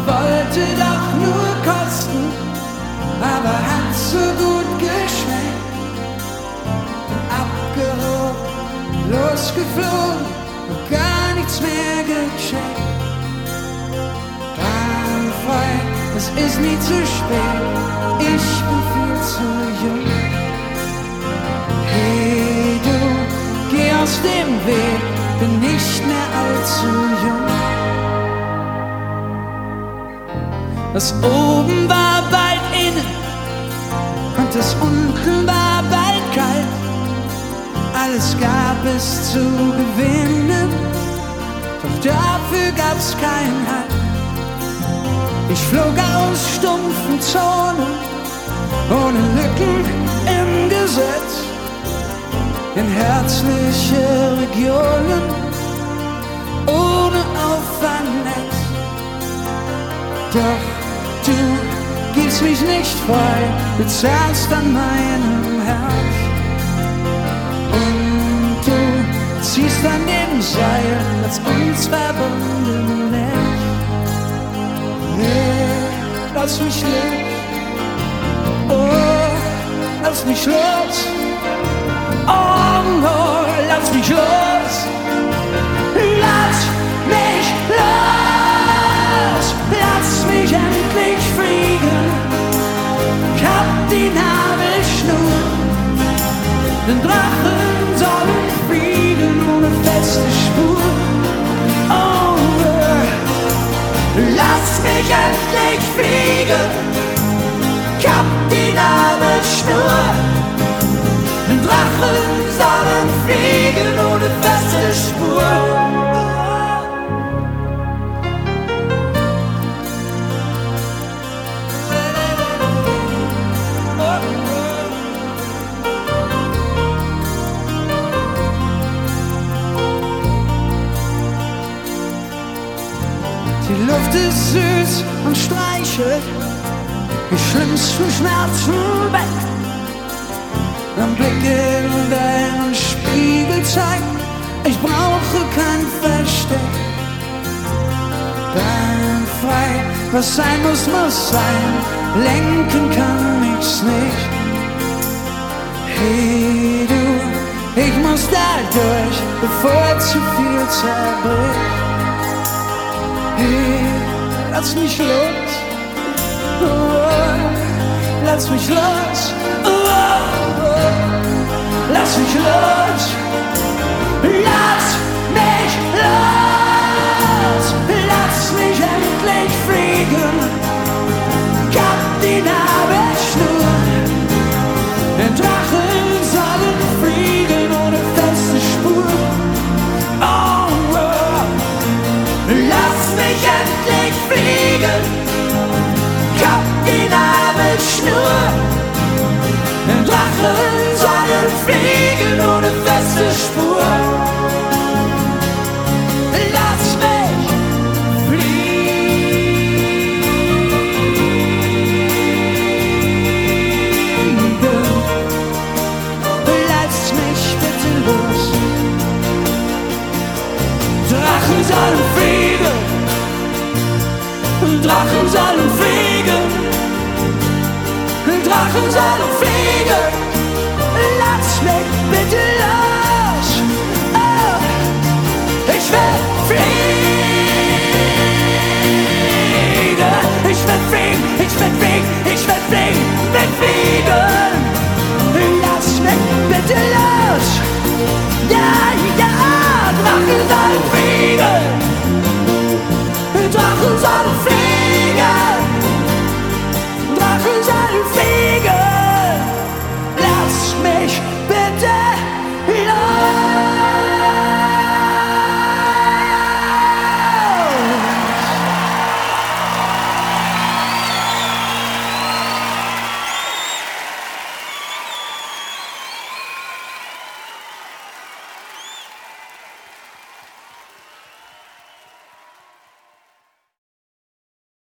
wollte doch nur kosten, aber hat so gut geschmeckt. Bin abgehoben, losgeflogen und gar nichts mehr gecheckt. Dein Freund, es ist nie zu spät, ich bin viel zu jung. Hey du, geh aus dem Weg, bin nicht mehr allzu jung. Das oben war bald innen und das unten war bald kalt. Alles gab es zu gewinnen, doch dafür gab's keinen Halt. Ich flog aus stumpfen Zonen, ohne Lücken im Gesetz, in herzliche Regionen, ohne Auffangnetz. Doch du gibst mich nicht frei, du zerrst an meinem Herz. Und du ziehst an dem Seil, das uns verbunden ist. Nee, lass mich los, oh, lass mich los. Oh no, lass mich los, lass mich los, lass mich endlich fliegen. Ich hab die Nabelschnur, den Drachen sollen fliegen ohne feste Spur. Oh, lass mich endlich fliegen. Ich hab die Nabelschnur, den Drachen sollen fliegen ohne feste Spur. Die Luft ist süß und streichelt die schlimmsten Schmerzen weg. Ein Blick in deinen Spiegel zeigt, ich brauche kein Versteck. Dein Frei, was sein muss, muss sein, lenken kann ich's nicht. Hey du, ich muss da durch, bevor zu viel zerbricht. Hey, lass mich los, oh, lass mich los, oh, oh, lass mich los, lass mich los, lass mich endlich fliegen. Ich hab die Nabelschnur, den Drachen sollen fliegen ohne feste Spur. Oh, oh, lass mich endlich fliegen. Ich hab die Nabelschnur, den Drachen sollen fliegen ohne feste Spur. Lass mich fliegen. Lass mich bitte los. Drachen sollen fliegen. Drachen sollen fliegen. Drachen sollen fliegen. Lass mich bitte los. Oh, ich will fliegen.